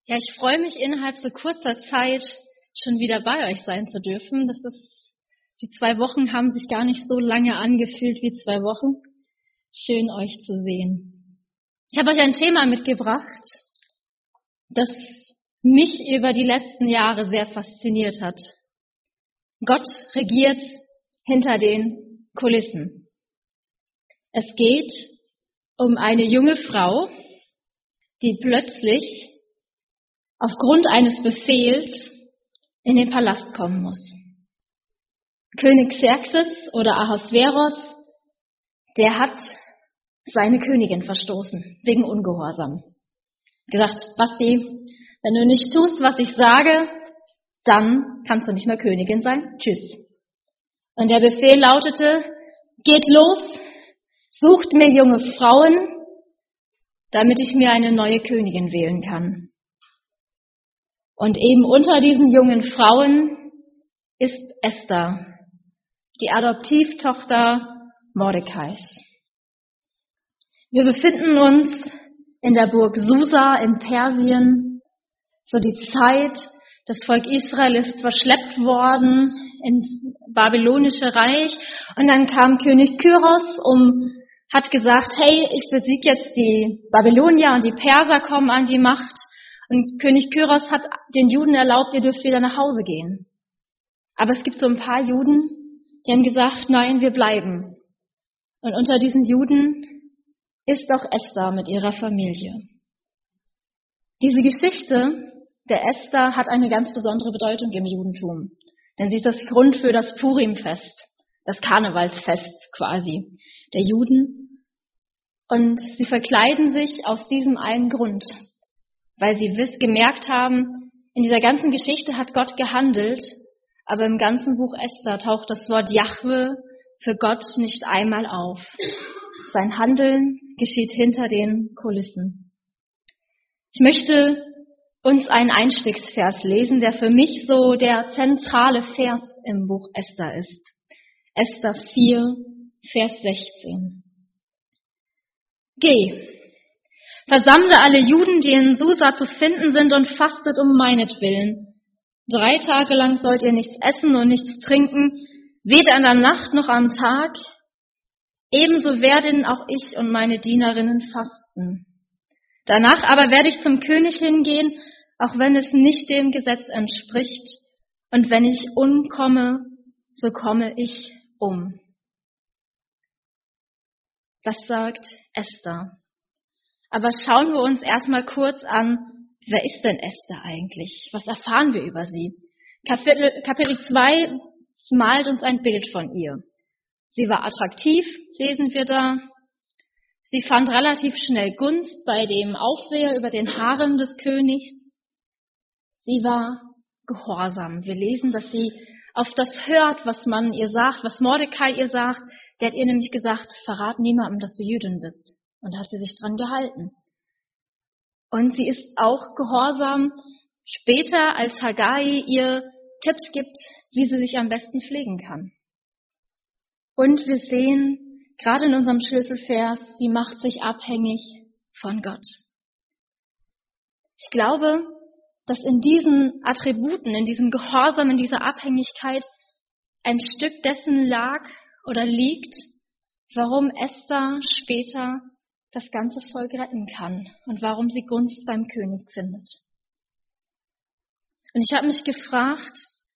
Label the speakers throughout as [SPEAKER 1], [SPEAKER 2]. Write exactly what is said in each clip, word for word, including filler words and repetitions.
[SPEAKER 1] Ja, ich freue mich, innerhalb so kurzer Zeit schon wieder bei euch sein zu dürfen. Das ist, die zwei Wochen haben sich gar nicht so lange angefühlt wie zwei Wochen. Schön, euch zu sehen. Ich habe euch ein Thema mitgebracht, das mich über die letzten Jahre sehr fasziniert hat. Gott regiert hinter den Kulissen. Es geht um eine junge Frau, die plötzlich aufgrund eines Befehls in den Palast kommen muss. König Xerxes oder Ahasveros, der hat seine Königin verstoßen, wegen Ungehorsam. Gesagt, Basti, wenn du nicht tust, was ich sage, dann kannst du nicht mehr Königin sein. Tschüss. Und der Befehl lautete, geht los, sucht mir junge Frauen, damit ich mir eine neue Königin wählen kann. Und eben unter diesen jungen Frauen ist Esther, die Adoptivtochter Mordekais. Wir befinden uns in der Burg Susa in Persien, so die Zeit, das Volk Israel ist verschleppt worden ins babylonische Reich und dann kam König Kyros um, hat gesagt, hey, ich besiege jetzt die Babylonier und die Perser kommen an die Macht. Und König Kyros hat den Juden erlaubt, ihr dürft wieder nach Hause gehen. Aber es gibt so ein paar Juden, die haben gesagt, nein, wir bleiben. Und unter diesen Juden ist auch Esther mit ihrer Familie. Diese Geschichte der Esther hat eine ganz besondere Bedeutung im Judentum. Denn sie ist das Grund für das Purimfest, das Karnevalsfest quasi der Juden. Und sie verkleiden sich aus diesem einen Grund, weil sie wiss, gemerkt haben, in dieser ganzen Geschichte hat Gott gehandelt, aber im ganzen Buch Esther taucht das Wort Jahwe für Gott nicht einmal auf. Sein Handeln geschieht hinter den Kulissen. Ich möchte uns einen Einstiegsvers lesen, der für mich so der zentrale Vers im Buch Esther ist. Esther vier, Vers sechzehn. Geh! Versammle alle Juden, die in Susa zu finden sind, und fastet um meinetwillen. Drei Tage lang sollt ihr nichts essen und nichts trinken, weder in der Nacht noch am Tag. Ebenso werden auch ich und meine Dienerinnen fasten. Danach aber werde ich zum König hingehen, auch wenn es nicht dem Gesetz entspricht. Und wenn ich umkomme, so komme ich um. Das sagt Esther. Aber schauen wir uns erstmal kurz an, wer ist denn Esther eigentlich? Was erfahren wir über sie? Kapitel, Kapitel zwei malt uns ein Bild von ihr. Sie war attraktiv, lesen wir da. Sie fand relativ schnell Gunst bei dem Aufseher über den Harem des Königs. Sie war gehorsam. Wir lesen, dass sie auf das hört, was man ihr sagt, was Mordecai ihr sagt. Der hat ihr nämlich gesagt, verrat niemandem, dass du Jüdin bist. Und da hat sie sich dran gehalten. Und sie ist auch gehorsam später, als Haggai ihr Tipps gibt, wie sie sich am besten pflegen kann. Und wir sehen, gerade in unserem Schlüsselvers, sie macht sich abhängig von Gott. Ich glaube, dass in diesen Attributen, in diesem Gehorsam, in dieser Abhängigkeit ein Stück dessen lag oder liegt, warum Esther später das ganze Volk retten kann und warum sie Gunst beim König findet. Und ich habe mich gefragt,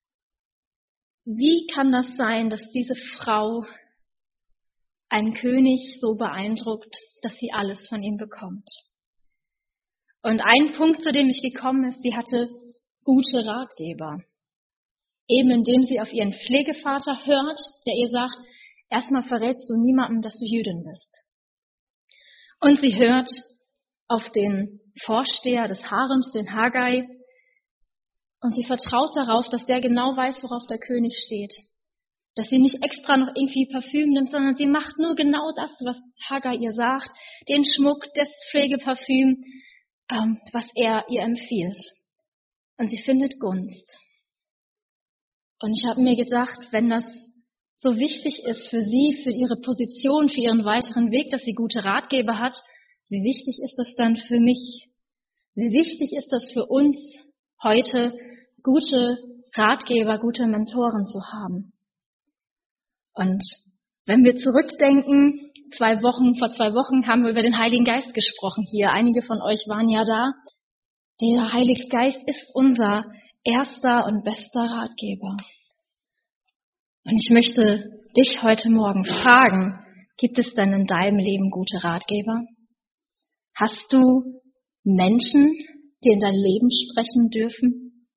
[SPEAKER 1] wie kann das sein, dass diese Frau einen König so beeindruckt, dass sie alles von ihm bekommt? Und ein Punkt, zu dem ich gekommen ist, sie hatte gute Ratgeber. Eben indem sie auf ihren Pflegevater hört, der ihr sagt, erstmal verrätst du niemandem, dass du Jüdin bist. Und sie hört auf den Vorsteher des Harems, den Haggai, und sie vertraut darauf, dass der genau weiß, worauf der König steht. Dass sie nicht extra noch irgendwie Parfüm nimmt, sondern sie macht nur genau das, was Haggai ihr sagt, den Schmuck, das Pflegeparfüm, ähm, was er ihr empfiehlt. Und sie findet Gunst. Und ich habe mir gedacht, wenn das so wichtig ist für sie, für ihre Position, für ihren weiteren Weg, dass sie gute Ratgeber hat, wie wichtig ist das dann für mich, Wie wichtig ist das für uns heute, gute Ratgeber, gute Mentoren zu haben. Und wenn wir zurückdenken, zwei Wochen, vor zwei Wochen haben wir über den Heiligen Geist gesprochen hier. Einige von euch waren ja da. Der Heilige Geist ist unser erster und bester Ratgeber. Und ich möchte dich heute Morgen fragen, gibt es denn in deinem Leben gute Ratgeber? Hast du Menschen, die in dein Leben sprechen dürfen?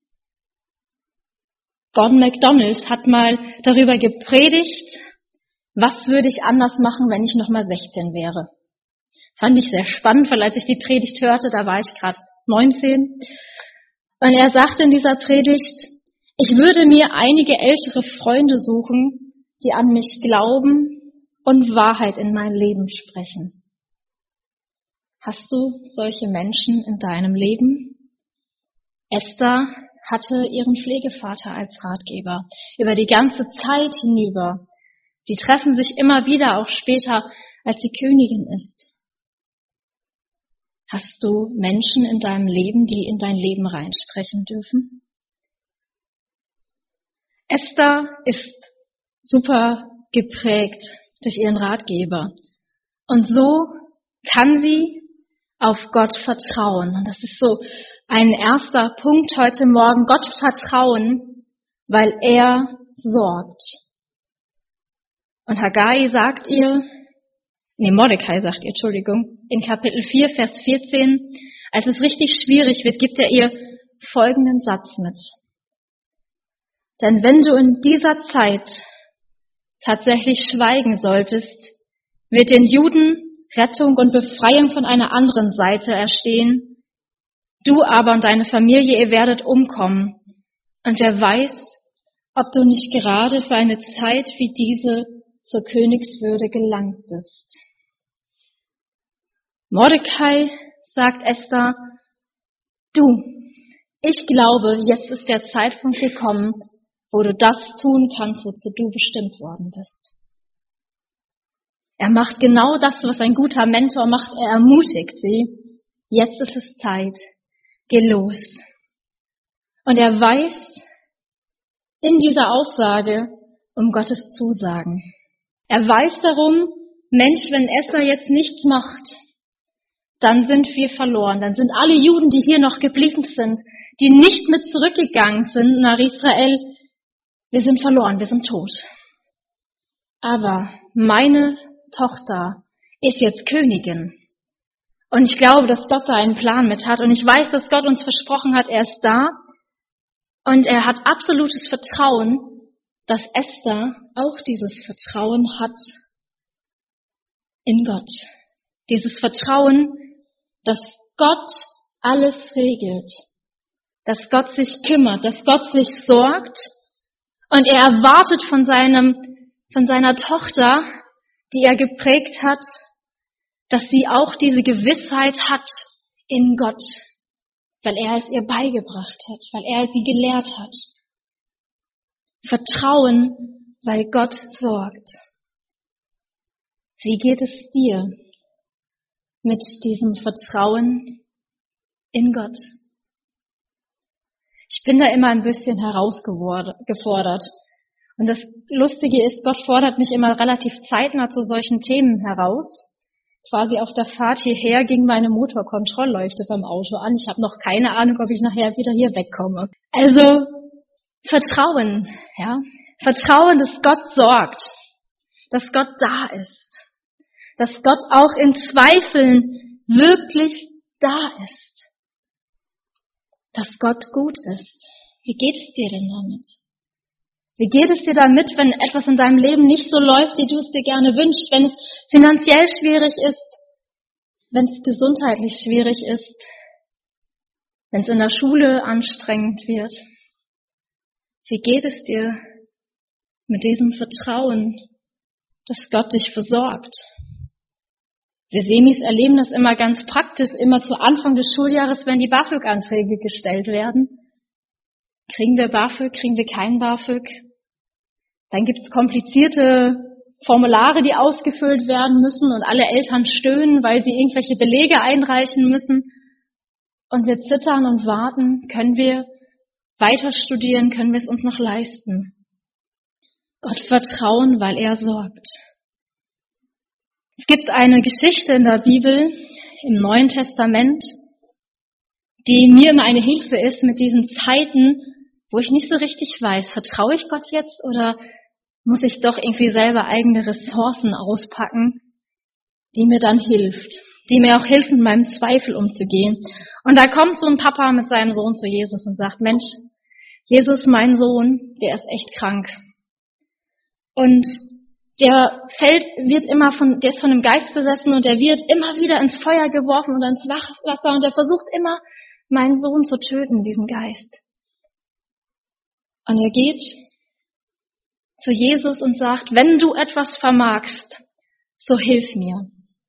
[SPEAKER 1] Gordon MacDonald hat mal darüber gepredigt, was würde ich anders machen, wenn ich noch mal sechzehn wäre. Fand ich sehr spannend, weil als ich die Predigt hörte, da war ich gerade neunzehn. Und er sagte in dieser Predigt, ich würde mir einige ältere Freunde suchen, die an mich glauben und Wahrheit in mein Leben sprechen. Hast du solche Menschen in deinem Leben? Esther hatte ihren Pflegevater als Ratgeber über die ganze Zeit hinüber. Die treffen sich immer wieder, auch später, als sie Königin ist. Hast du Menschen in deinem Leben, die in dein Leben reinsprechen dürfen? Esther ist super geprägt durch ihren Ratgeber. Und so kann sie auf Gott vertrauen. Und das ist so ein erster Punkt heute Morgen. Gott vertrauen, weil er sorgt. Und Haggai sagt ihr, nee, Mordecai sagt ihr, Entschuldigung, in Kapitel vier, Vers vierzehn, als es richtig schwierig wird, gibt er ihr folgenden Satz mit. Denn wenn du in dieser Zeit tatsächlich schweigen solltest, wird den Juden Rettung und Befreiung von einer anderen Seite erstehen. Du aber und deine Familie, ihr werdet umkommen. Und wer weiß, ob du nicht gerade für eine Zeit wie diese zur Königswürde gelangt bist. Mordecai sagt Esther, du, ich glaube, jetzt ist der Zeitpunkt gekommen, wo du das tun kannst, wozu du bestimmt worden bist. Er macht genau das, was ein guter Mentor macht. Er ermutigt sie. Jetzt ist es Zeit. Geh los. Und er weiß in dieser Aussage um Gottes Zusagen. Er weiß darum, Mensch, wenn Esther jetzt nichts macht, dann sind wir verloren. Dann sind alle Juden, die hier noch geblieben sind, die nicht mit zurückgegangen sind nach Israel, wir sind verloren, wir sind tot. Aber meine Tochter ist jetzt Königin. Und ich glaube, dass Gott da einen Plan mit hat. Und ich weiß, dass Gott uns versprochen hat, er ist da. Und er hat absolutes Vertrauen, dass Esther auch dieses Vertrauen hat in Gott. Dieses Vertrauen, dass Gott alles regelt. Dass Gott sich kümmert, dass Gott sich sorgt. Und er erwartet von seinem, von seiner Tochter, die er geprägt hat, dass sie auch diese Gewissheit hat in Gott, weil er es ihr beigebracht hat, weil er sie gelehrt hat. Vertrauen, weil Gott sorgt. Wie geht es dir mit diesem Vertrauen in Gott? Ich bin da immer ein bisschen herausgefordert. Und das Lustige ist, Gott fordert mich immer relativ zeitnah zu solchen Themen heraus. Quasi auf der Fahrt hierher ging meine Motorkontrollleuchte beim Auto an. Ich habe noch keine Ahnung, ob ich nachher wieder hier wegkomme. Also Vertrauen, ja, Vertrauen, dass Gott sorgt, dass Gott da ist, dass Gott auch in Zweifeln wirklich da ist, dass Gott gut ist. Wie geht es dir denn damit? Wie geht es dir damit, wenn etwas in deinem Leben nicht so läuft, wie du es dir gerne wünschst, wenn es finanziell schwierig ist, wenn es gesundheitlich schwierig ist, wenn es in der Schule anstrengend wird? Wie geht es dir mit diesem Vertrauen, dass Gott dich versorgt? Wir Semis erleben das immer ganz praktisch, immer zu Anfang des Schuljahres, wenn die BAföG-Anträge gestellt werden. Kriegen wir BAföG, kriegen wir kein BAföG? Dann gibt es komplizierte Formulare, die ausgefüllt werden müssen und alle Eltern stöhnen, weil sie irgendwelche Belege einreichen müssen. und wir zittern und warten, können wir weiter studieren, können wir es uns noch leisten. Gott vertrauen, weil er sorgt. Es gibt eine Geschichte in der Bibel, im Neuen Testament, die mir immer eine Hilfe ist mit diesen Zeiten, wo ich nicht so richtig weiß, vertraue ich Gott jetzt oder muss ich doch irgendwie selber eigene Ressourcen auspacken, die mir dann hilft, die mir auch hilft, mit meinem Zweifel umzugehen. Und da kommt so ein Papa mit seinem Sohn zu Jesus und sagt, Mensch, Jesus, mein Sohn, der ist echt krank. Und der fällt, wird immer von, der ist von einem Geist besessen und der wird immer wieder ins Feuer geworfen oder ins Wasser und der versucht immer, meinen Sohn zu töten, diesen Geist. Und er geht zu Jesus und sagt, wenn du etwas vermagst, so hilf mir.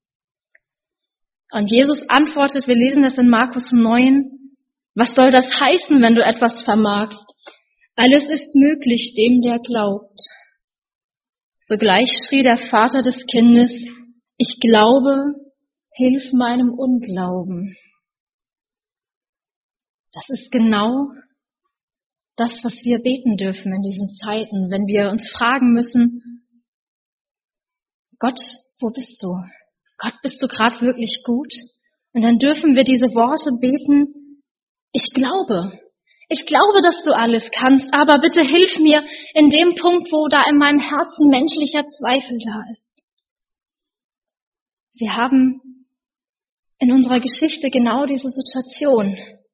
[SPEAKER 1] Und Jesus antwortet, wir lesen das in Markus neun, was soll das heißen, wenn du etwas vermagst? Alles ist möglich dem, der glaubt. Sogleich schrie der Vater des Kindes, ich glaube, hilf meinem Unglauben. Das ist genau das, was wir beten dürfen in diesen Zeiten, wenn wir uns fragen müssen, Gott, wo bist du? Gott, bist du gerade wirklich gut? Und dann dürfen wir diese Worte beten, ich glaube, ich glaube, dass du alles kannst, aber bitte hilf mir in dem Punkt, wo da in meinem Herzen menschlicher Zweifel da ist. Wir haben in unserer Geschichte genau diese Situation.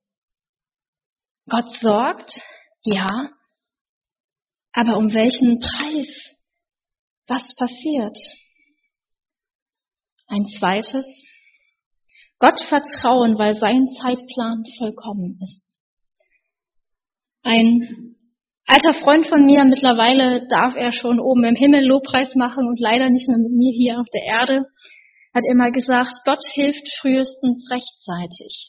[SPEAKER 1] Gott sorgt, ja, aber um welchen Preis? Was passiert? Ein zweites, Gott vertrauen, weil sein Zeitplan vollkommen ist. Ein alter Freund von mir, mittlerweile darf er schon oben im Himmel Lobpreis machen und leider nicht mehr mit mir hier auf der Erde, hat immer gesagt, Gott hilft frühestens rechtzeitig.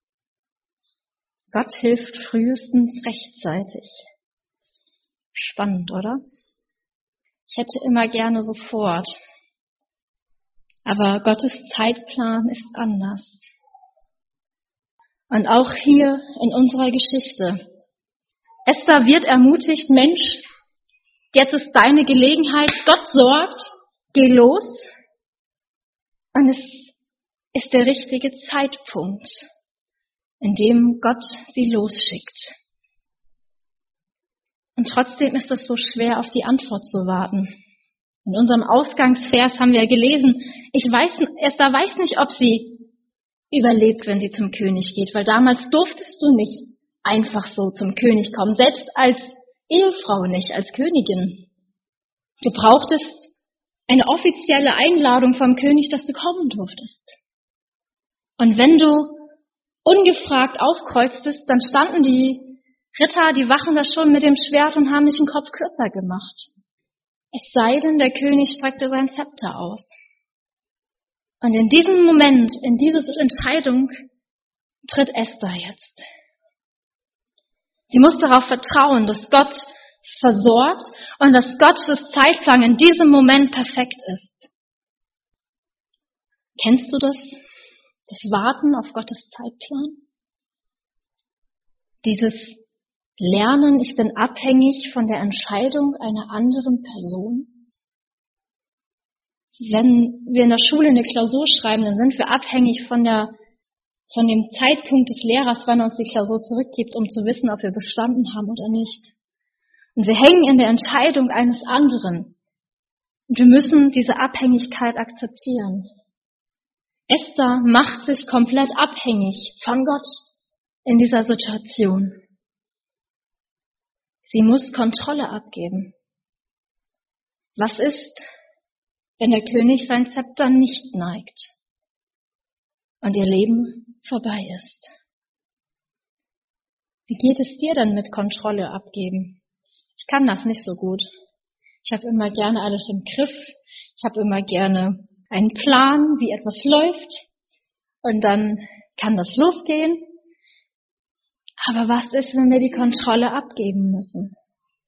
[SPEAKER 1] Gott hilft frühestens rechtzeitig. Spannend, oder? Ich hätte immer gerne sofort. Aber Gottes Zeitplan ist anders. Und auch hier in unserer Geschichte. Esther wird ermutigt, Mensch, jetzt ist deine Gelegenheit, Gott sorgt, geh los. Und es ist der richtige Zeitpunkt, in dem Gott sie losschickt. Und trotzdem ist es so schwer, auf die Antwort zu warten. In unserem Ausgangsvers haben wir gelesen, ich weiß, Esther weiß nicht, ob sie überlebt, wenn sie zum König geht, weil damals durftest du nicht einfach so zum König kommen, selbst als Ehefrau nicht, als Königin. Du brauchtest eine offizielle Einladung vom König, dass du kommen durftest. Und wenn du ungefragt aufkreuztest, dann standen die Ritter, die Wachen da schon mit dem Schwert und haben dich den Kopf kürzer gemacht. Es sei denn, der König streckte sein Zepter aus. Und in diesem Moment, in diese Entscheidung, tritt Esther jetzt. Sie muss darauf vertrauen, dass Gott versorgt und dass Gottes Zeitplan in diesem Moment perfekt ist. Kennst du das? Das Warten auf Gottes Zeitplan? Dieses Lernen, ich bin abhängig von der Entscheidung einer anderen Person. Wenn wir in der Schule eine Klausur schreiben, dann sind wir abhängig von der, von dem Zeitpunkt des Lehrers, wann er uns die Klausur zurückgibt, um zu wissen, ob wir bestanden haben oder nicht. Und wir hängen in der Entscheidung eines anderen. Und wir müssen diese Abhängigkeit akzeptieren. Esther macht sich komplett abhängig von Gott in dieser Situation. Sie muss Kontrolle abgeben. Was ist, wenn der König sein Zepter nicht neigt und ihr Leben vorbei ist? Wie geht es dir denn mit Kontrolle abgeben? Ich kann das nicht so gut. Ich habe immer gerne alles im Griff. Ich habe immer gerne einen Plan, wie etwas läuft. Und dann kann das losgehen. Aber was ist, wenn wir die Kontrolle abgeben müssen?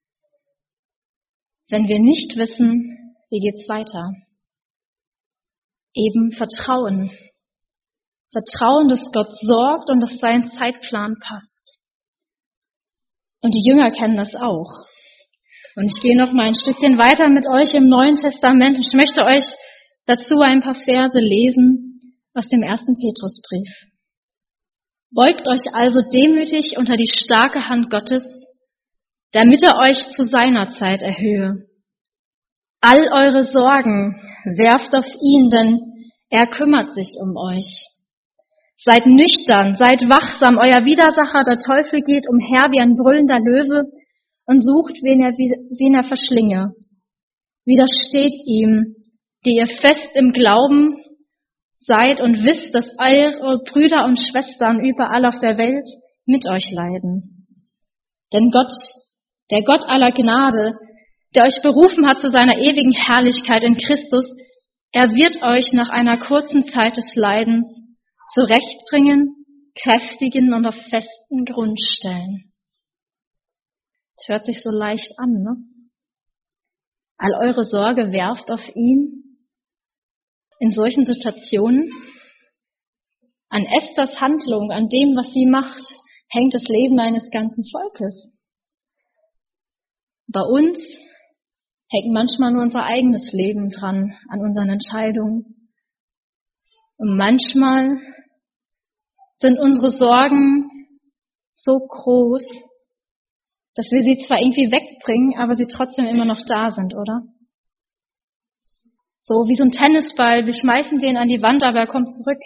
[SPEAKER 1] Wenn wir nicht wissen, wie geht's weiter? Eben Vertrauen. Vertrauen, dass Gott sorgt und dass sein Zeitplan passt. Und die Jünger kennen das auch. Und ich gehe noch mal ein Stückchen weiter mit euch im Neuen Testament. Ich möchte euch dazu ein paar Verse lesen aus dem ersten Petrusbrief. Beugt euch also demütig unter die starke Hand Gottes, damit er euch zu seiner Zeit erhöhe. All eure Sorgen werft auf ihn, denn er kümmert sich um euch. Seid nüchtern, seid wachsam, euer Widersacher, der Teufel, geht umher wie ein brüllender Löwe und sucht, wen er, wen er verschlinge. Widersteht ihm, die ihr fest im Glauben seid und wisst, dass eure Brüder und Schwestern überall auf der Welt mit euch leiden. Denn Gott, der Gott aller Gnade, der euch berufen hat zu seiner ewigen Herrlichkeit in Christus, er wird euch nach einer kurzen Zeit des Leidens zurechtbringen, kräftigen und auf festen Grund stellen. Das hört sich so leicht an, ne? All eure Sorge werft auf ihn. In solchen Situationen, an Esthers Handlung, an dem, was sie macht, hängt das Leben eines ganzen Volkes. Bei uns hängt manchmal nur unser eigenes Leben dran, an unseren Entscheidungen. Und manchmal sind unsere Sorgen so groß, dass wir sie zwar irgendwie wegbringen, aber sie trotzdem immer noch da sind, oder? So wie so ein Tennisball, wir schmeißen den an die Wand, aber er kommt zurück.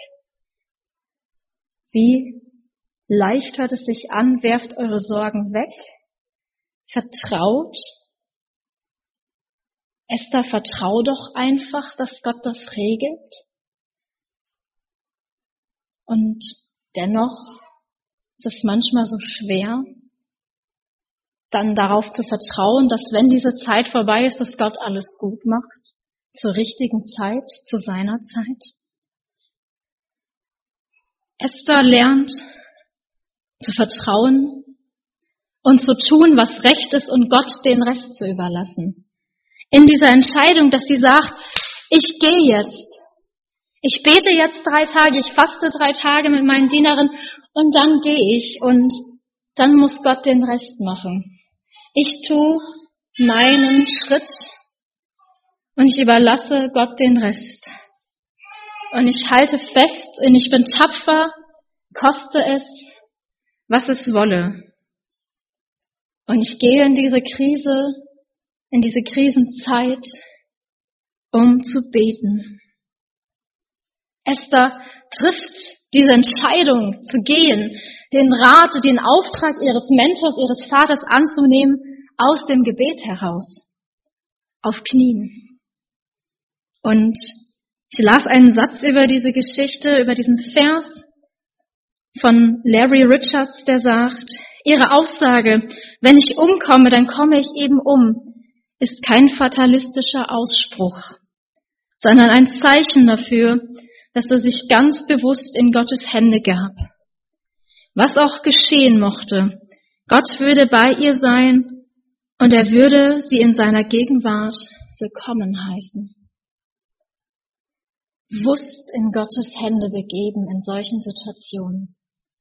[SPEAKER 1] Wie leicht hört es sich an, werft eure Sorgen weg, vertraut. Esther, vertrau doch einfach, dass Gott das regelt. Und dennoch ist es manchmal so schwer, dann darauf zu vertrauen, dass wenn diese Zeit vorbei ist, dass Gott alles gut macht, zur richtigen Zeit, zu seiner Zeit. Esther lernt zu vertrauen und zu tun, was recht ist und Gott den Rest zu überlassen. In dieser Entscheidung, dass sie sagt, ich gehe jetzt. Ich bete jetzt drei Tage, ich faste drei Tage mit meinen Dienerinnen und dann gehe ich und dann muss Gott den Rest machen. Ich tue meinen Schritt und ich überlasse Gott den Rest. Und ich halte fest und ich bin tapfer, koste es, was es wolle. Und ich gehe in diese Krise, in diese Krisenzeit, um zu beten. Esther trifft diese Entscheidung zu gehen, den Rat, den Auftrag ihres Mentors, ihres Vaters anzunehmen, aus dem Gebet heraus, auf Knien. Und ich las einen Satz über diese Geschichte, über diesen Vers von Larry Richards, der sagt, ihre Aussage, wenn ich umkomme, dann komme ich eben um, ist kein fatalistischer Ausspruch, sondern ein Zeichen dafür, dass er sich ganz bewusst in Gottes Hände gab. Was auch geschehen mochte, Gott würde bei ihr sein und er würde sie in seiner Gegenwart willkommen heißen. Bewusst in Gottes Hände begeben in solchen Situationen.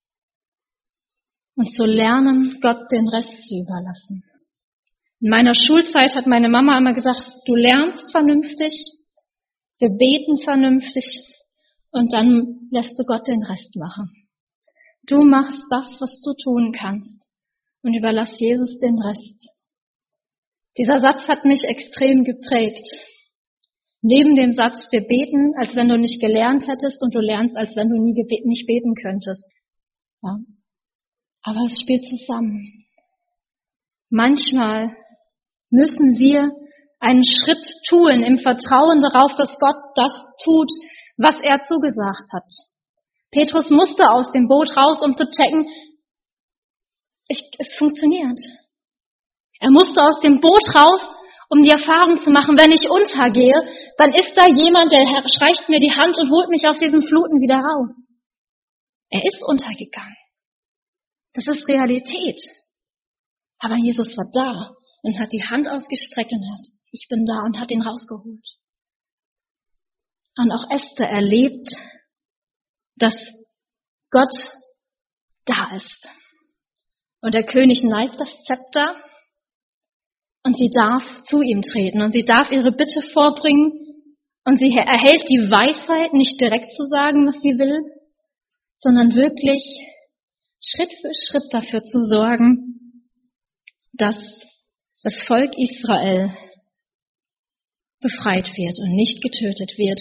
[SPEAKER 1] Und zu lernen, Gott den Rest zu überlassen. In meiner Schulzeit hat meine Mama immer gesagt, du lernst vernünftig, wir beten vernünftig und dann lässt du Gott den Rest machen. Du machst das, was du tun kannst und überlass Jesus den Rest. Dieser Satz hat mich extrem geprägt. Neben dem Satz, wir beten, als wenn du nicht gelernt hättest und du lernst, als wenn du nie gebe- nicht beten könntest. Ja. Aber es spielt zusammen. Manchmal müssen wir einen Schritt tun im Vertrauen darauf, dass Gott das tut, was er zugesagt hat. Petrus musste aus dem Boot raus, um zu checken, ich, es funktioniert. Er musste aus dem Boot raus, um die Erfahrung zu machen, wenn ich untergehe, dann ist da jemand, der streicht mir die Hand und holt mich aus diesen Fluten wieder raus. Er ist untergegangen. Das ist Realität. Aber Jesus war da und hat die Hand ausgestreckt und hat, ich bin da und hat ihn rausgeholt. Und auch Esther erlebt, dass Gott da ist. Und der König neigt das Zepter und sie darf zu ihm treten und sie darf ihre Bitte vorbringen und sie erhält die Weisheit, nicht direkt zu sagen, was sie will, sondern wirklich Schritt für Schritt dafür zu sorgen, dass das Volk Israel befreit wird und nicht getötet wird.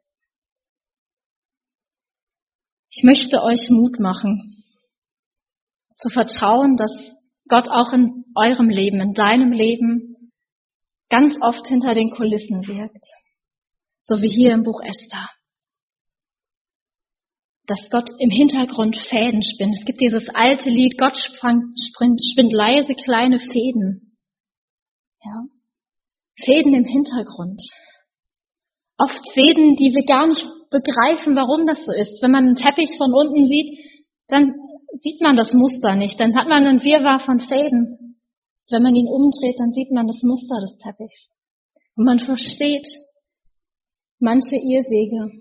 [SPEAKER 1] Ich möchte euch Mut machen, zu vertrauen, dass Gott auch in eurem Leben, in deinem Leben ganz oft hinter den Kulissen wirkt. So wie hier im Buch Esther. Dass Gott im Hintergrund Fäden spinnt. Es gibt dieses alte Lied, Gott spinnt leise kleine Fäden. Ja. Fäden im Hintergrund. Oft Fäden, die wir gar nicht begreifen, warum das so ist. Wenn man einen Teppich von unten sieht, dann sieht man das Muster nicht. Dann hat man ein Wirrwarr von Fäden. Wenn man ihn umdreht, dann sieht man das Muster des Teppichs. Und man versteht manche Irrwege.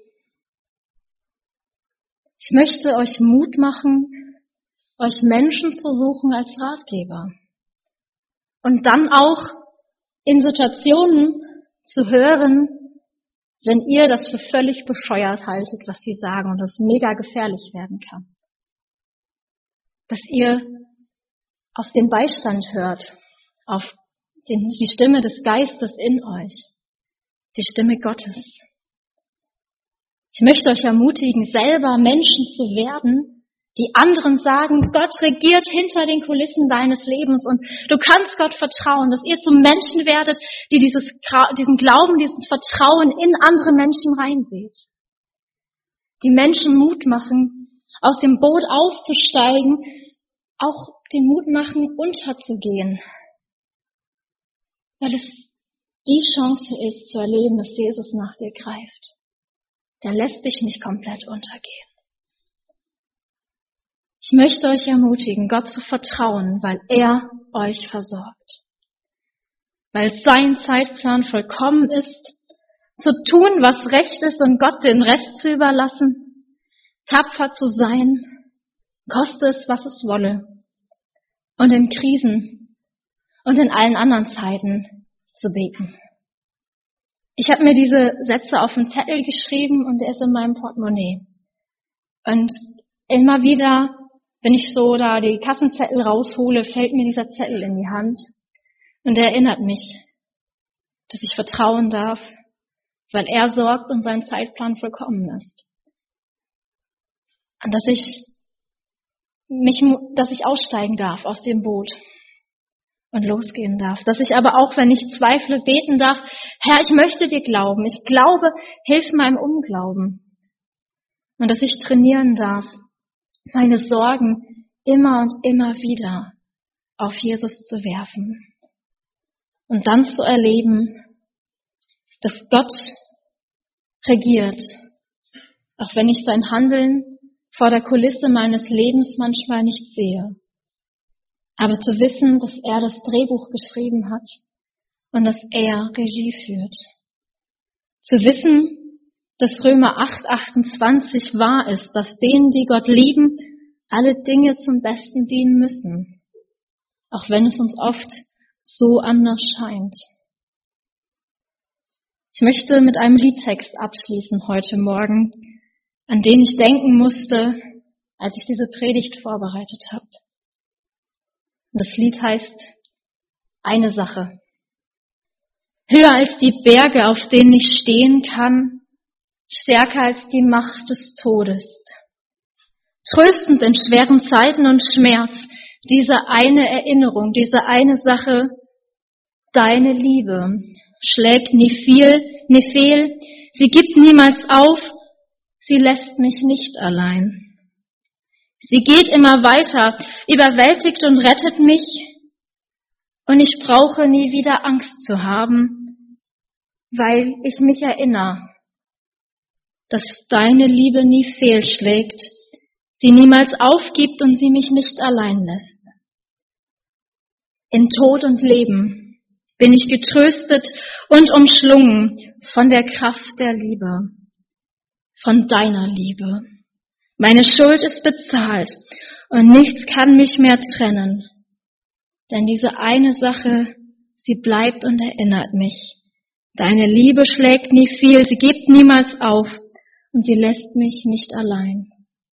[SPEAKER 1] Ich möchte euch Mut machen, euch Menschen zu suchen als Ratgeber. Und dann auch in Situationen zu hören, wenn ihr das für völlig bescheuert haltet, was sie sagen und das mega gefährlich werden kann. Dass ihr auf den Beistand hört, auf den, die Stimme des Geistes in euch, die Stimme Gottes. Ich möchte euch ermutigen, selber Menschen zu werden, die anderen sagen, Gott regiert hinter den Kulissen deines Lebens und du kannst Gott vertrauen, dass ihr zum Menschen werdet, die dieses, diesen Glauben, dieses Vertrauen in andere Menschen reinseht. Die Menschen Mut machen, aus dem Boot auszusteigen, auch den Mut machen, unterzugehen. Weil es die Chance ist, zu erleben, dass Jesus nach dir greift. Der lässt dich nicht komplett untergehen. Ich möchte euch ermutigen, Gott zu vertrauen, weil er euch versorgt. Weil sein Zeitplan vollkommen ist, zu tun, was recht ist und Gott den Rest zu überlassen, tapfer zu sein, koste es, was es wolle. Und in Krisen und in allen anderen Zeiten zu beten. Ich habe mir diese Sätze auf einen Zettel geschrieben und der ist in meinem Portemonnaie. Und immer wieder, wenn ich so da die Kassenzettel raushole, fällt mir dieser Zettel in die Hand. Und er erinnert mich, dass ich vertrauen darf, weil er sorgt und sein Zeitplan vollkommen ist. Und dass ich mich, dass ich aussteigen darf aus dem Boot und losgehen darf. Dass ich aber auch, wenn ich zweifle, beten darf, Herr, ich möchte dir glauben. Ich glaube, hilf meinem Unglauben. Und dass ich trainieren darf, meine Sorgen immer und immer wieder auf Jesus zu werfen. Und dann zu erleben, dass Gott regiert, auch wenn ich sein Handeln vor der Kulisse meines Lebens manchmal nicht sehe. Aber zu wissen, dass er das Drehbuch geschrieben hat und dass er Regie führt. Zu wissen, dass Römer acht achtundzwanzig wahr ist, dass denen, die Gott lieben, alle Dinge zum Besten dienen müssen. Auch wenn es uns oft so anders scheint. Ich möchte mit einem Liedtext abschließen heute Morgen, an den ich denken musste, als ich diese Predigt vorbereitet habe. Das Lied heißt Eine Sache. Höher als die Berge, auf denen ich stehen kann, stärker als die Macht des Todes. Tröstend in schweren Zeiten und Schmerz, diese eine Erinnerung, diese eine Sache, deine Liebe schlägt nie viel, nie fehl, sie gibt niemals auf, sie lässt mich nicht allein. Sie geht immer weiter, überwältigt und rettet mich, und ich brauche nie wieder Angst zu haben, weil ich mich erinnere, dass deine Liebe nie fehlschlägt, sie niemals aufgibt und sie mich nicht allein lässt. In Tod und Leben bin ich getröstet und umschlungen von der Kraft der Liebe, von deiner Liebe. Meine Schuld ist bezahlt und nichts kann mich mehr trennen. Denn diese eine Sache, sie bleibt und erinnert mich. Deine Liebe schlägt nie fehl, sie gibt niemals auf und sie lässt mich nicht allein.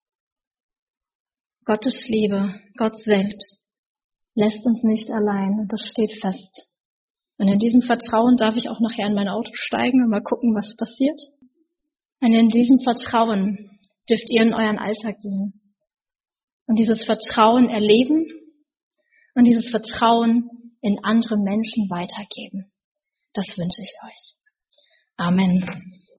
[SPEAKER 1] Gottes Liebe, Gott selbst, lässt uns nicht allein und das steht fest. Und in diesem Vertrauen darf ich auch nachher in mein Auto steigen und mal gucken, was passiert. Und in diesem Vertrauen dürft ihr in euren Alltag gehen und dieses Vertrauen erleben und dieses Vertrauen in andere Menschen weitergeben. Das wünsche ich euch. Amen.